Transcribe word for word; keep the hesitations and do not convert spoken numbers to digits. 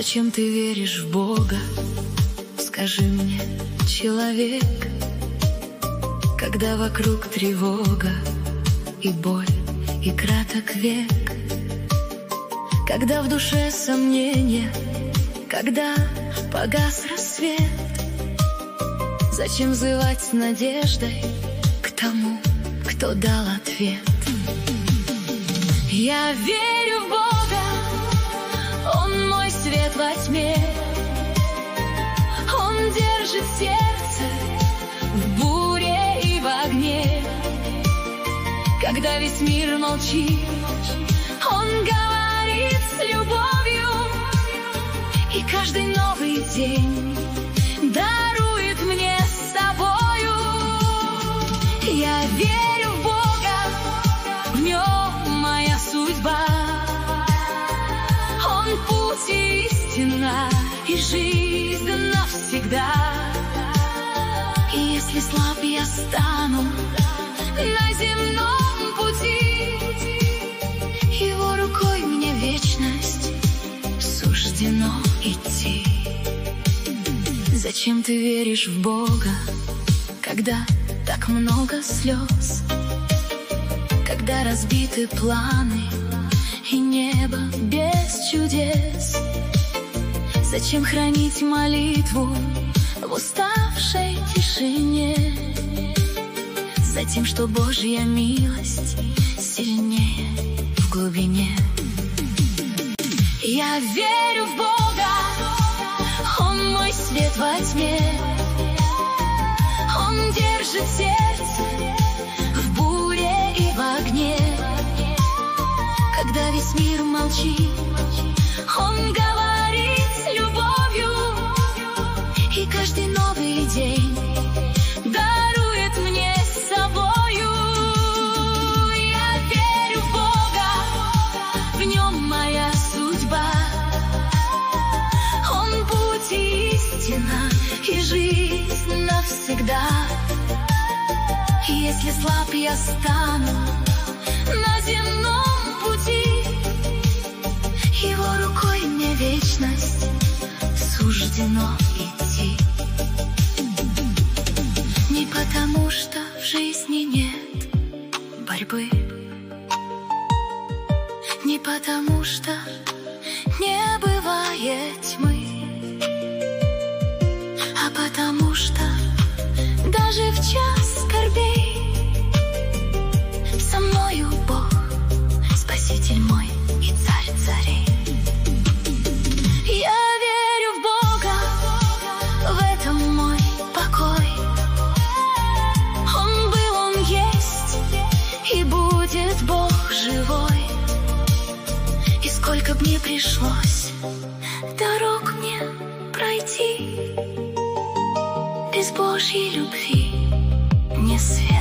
Зачем ты веришь в Бога? Скажи мне, человек, когда вокруг тревога и боль, и краток век, когда в душе сомнения, когда погас рассвет. Зачем взывать с надеждой к тому, кто дал ответ? Я верю в Бога, Он мой свет во тьме, Он держит сердце в буре и в огне. Когда весь мир молчит, Он говорит с любовью, и каждый новый день дарует мне с собою. Я верю в Бога, в Нем моя судьба, Он путь и истина, и жизнь навсегда. И если слаб я стану на земном пути, Его рукой мне вечность суждено идти. Зачем ты веришь в Бога, когда так много слез, когда разбиты планы и небо без чудес? Зачем хранить молитву в уставшей тишине? Затем, что Божья милость сильнее в глубине. Я верю в Бога, Он мой свет во тьме, Он держит сердце в буре и в огне. Когда весь мир молчит, Он говорит с любовью, и каждый новый день дарует мне с собою. Я верю в Бога, в Нем моя судьба, Он путь и истина, и жизнь навсегда. Если слаб я стану на земном пути, Его рукой мне вечность суждено идти. Не потому, что в жизни нет борьбы, не потому, что не бывает тьмы, а потому что даже в час скорбей со мною Бог, Спаситель мой и Царь царей. Я верю в Бога, в этом мой покой. Он был, Он есть, и будет Бог живой. И сколько б ни пришлось дорог мне пройти, без Божьей любви не свет.